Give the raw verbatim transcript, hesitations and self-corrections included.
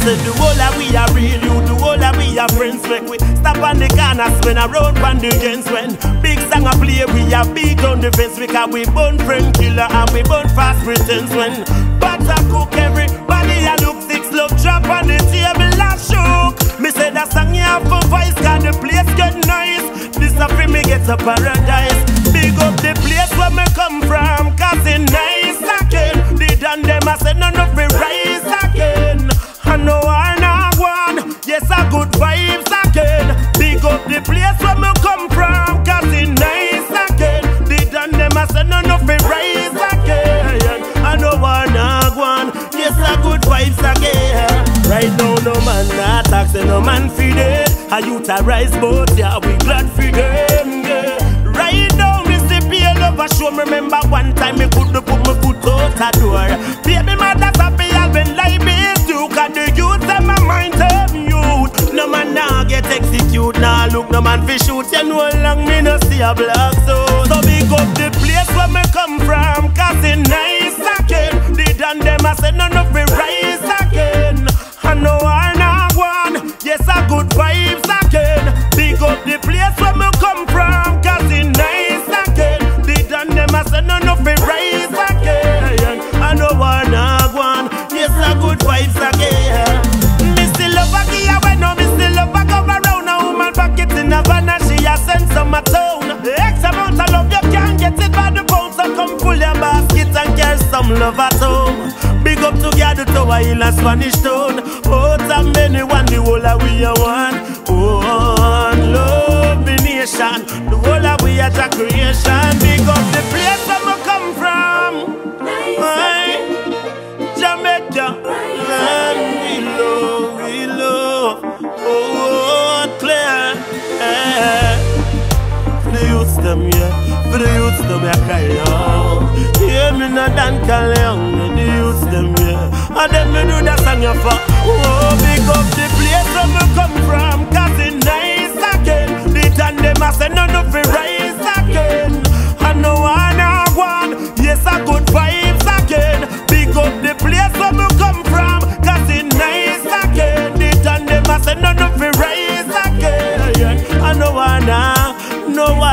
said the whole of we are real, you the whole of we are friends. Make we stop on the corners when I road on the gens. When big song a play, we are beat on the fence. Because we born friend killer and we born fast pretense. When pots a cook, everybody a look six love drop on the table and shook. Me say that song you have for voice, cause the place get nice. This a free me get to paradise. Big up the place where me come from, cause it nice again. The done them I said none of me rise again. I know I not one, yes a good vibes again. Big up the place where me come from, cause it nice again. The done them I said none of me rise again. I know I not one, yes a good vibes again. Right now no man not taxing, no man feed it. I youth a rise but yeah we glad for them, yeah. Right now me see P L over show. Me remember one time me could put my foot out a door. Baby mother's happy I've been like this too. Cause the youth them a mind them youth. No man now get execute, now look no man fi shoot. You know long me no see a black so. So big up the place where me come from, cause it nice again. The done them I said none of me rise again. I know I not one, yes a good vibes again. Big up the place where me come from, cause it nice again. The done them I said none of me rise again. I know I not one, yes a good vibes again. Me still love a gear when no me still love a go around. A woman pocket in a van and she a send some a town. X amount of love you can't get it by the pound. So come pull your basket and carry some love at home. Big up together tower in a Spanish town. Oh, and many one, the whole of we are one. One love the nation, the whole of we are a creation. Big up the place where we come from, right? Jamaica, and we love, we love. Oh, clear, eh. For the youths them, yeah, for the youths them, yeah, cry out. Hear me not dan Kaleong, the youths them, yeah. And them me do that song you for. Oh, big up the place where me come from, cause it nice again. The done them I say none of it rise again. I know I not one, yes a good vibes again. Big up the place where me come from, cause it nice again. The done them I say none of it rise again. I know I not, no I